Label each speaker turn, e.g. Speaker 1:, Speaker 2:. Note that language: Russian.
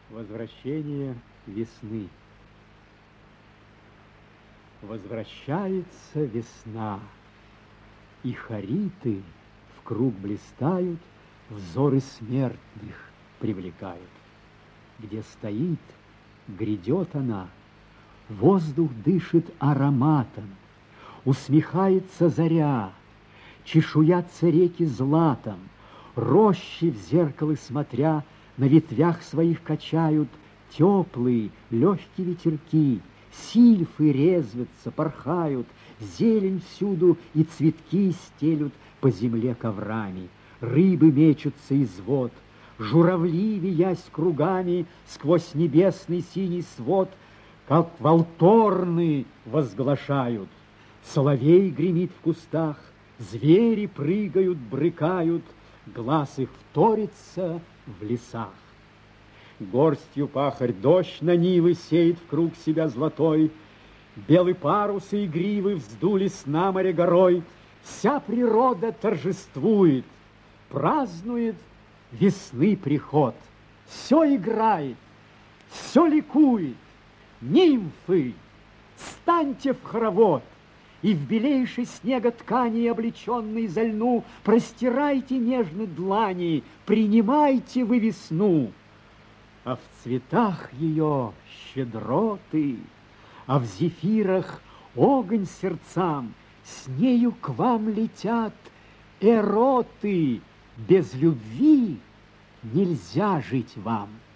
Speaker 1: Возвращение весны. Возвращается весна, и хориты в круг блистают, взоры смертных привлекают. Где стоит, грядет она, воздух дышит ароматом, усмехается заря, чешуятся реки златом, рощи в зеркало смотря на ветвях своих качают теплые, легкие ветерки, сильфы резвятся, порхают, зелень всюду и цветки стелют по земле коврами, рыбы мечутся из вод, журавли, виясь кругами, сквозь небесный синий свод, как волторны возглашают. Соловей гремит в кустах, звери прыгают, брыкают, глаз их вторится в лесах. Горстью пахарь дождь на нивы сеет в круг себя золотой, белый парус и игривы вздулись на море горой. Вся природа торжествует, празднует весны приход. Все играет, все ликует. Нимфы, станьте в хоровод, и в белейшей снега ткани, облеченной за льну, простирайте нежно длани, принимайте вы весну. А в цветах ее щедроты, а в зефирах огонь сердцам, с нею к вам летят эроты. Без любви нельзя жить вам.